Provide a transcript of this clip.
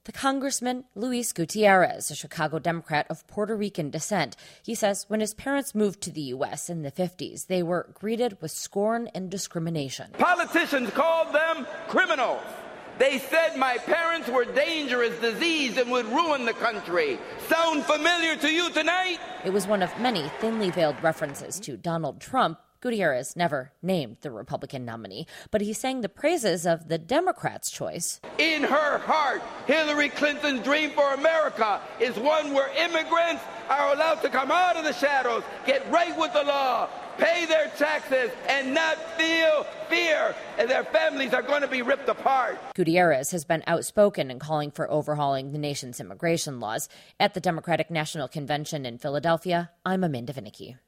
The Congressman Luis Gutierrez, a Chicago Democrat of Puerto Rican descent. He says when his parents moved to the U.S. in the 50s, they were greeted with scorn and discrimination. Politicians called them criminals. They said my parents were dangerous disease and would ruin the country. Sound familiar to you tonight? It was one of many thinly veiled references to Donald Trump. Gutierrez never named the Republican nominee, but he sang the praises of the Democrats' choice. In her heart, Hillary Clinton's dream for America is one where immigrants are allowed to come out of the shadows, get right with the law, pay their taxes, and not feel fear, and their families are going to be ripped apart. Gutierrez has been outspoken in calling for overhauling the nation's immigration laws. At the Democratic National Convention in Philadelphia, I'm Amanda Vinicky.